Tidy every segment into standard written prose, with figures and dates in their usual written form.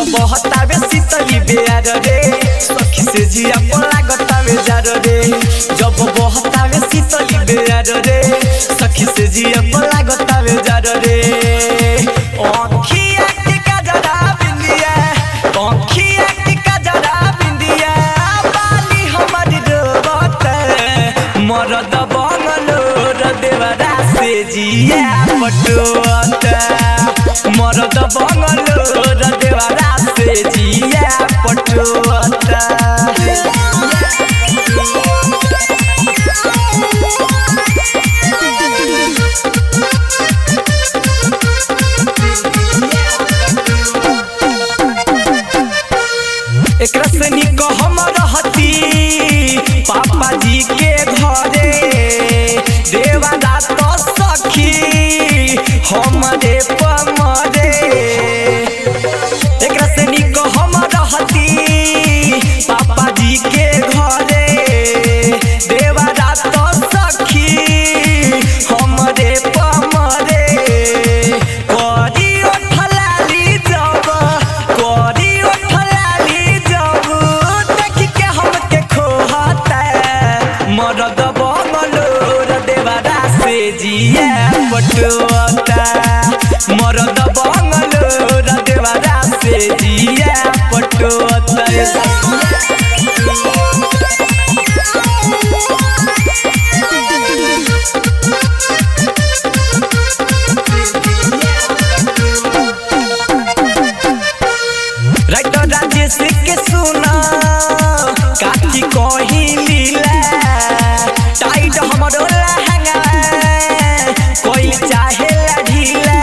बहतावे शीतली बेयार रे सखी से जिया लागतावे जार रे जब बहतावे शीतली बेयार रे सखी से जिया लागतावे जार रे आँखिया के काजरा बिंदिया आँखिया के काजरा बिंदिया बाली हमारी रोबत मरद बंगलोर देवरा से जिया पटोत मरद बंगलोर देवरा से जिया पटोत एकरा से निक हम रहती पापा जी के घरे देवरा तो सखी हमरे पमरे एकरा से निक हम रहती पापा जी के घरे देवरा तो सखी हमरे पमरे करी ओठलाली जब करी ओठलाली जब देख के हमके खोहता मरद बंगलोर देवरा से जिया पटोता मरद बंगलोर देवरा से जिया पटोता राइटर राजेश के सुना काठी कही लीला टाइट हमरो लहंगा कोई चाहे ढीला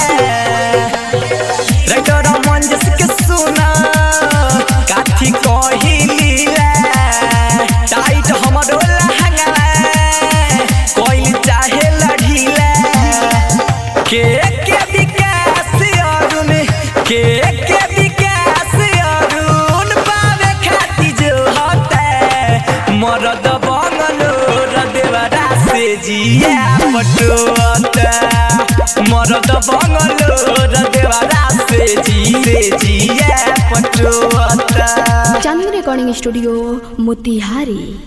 राइटर मंजस के सुना काठी कही लीला टाइट हमरो लहंगा कोई चाहे ढीला के विकास अरुण के विकास अरुण पावे खाती जो होता मरद बंगलोर देवरा से जिया पटोता मरद बंगलोर देवरा से जिया पटोता। Chandni recording studio Motihari.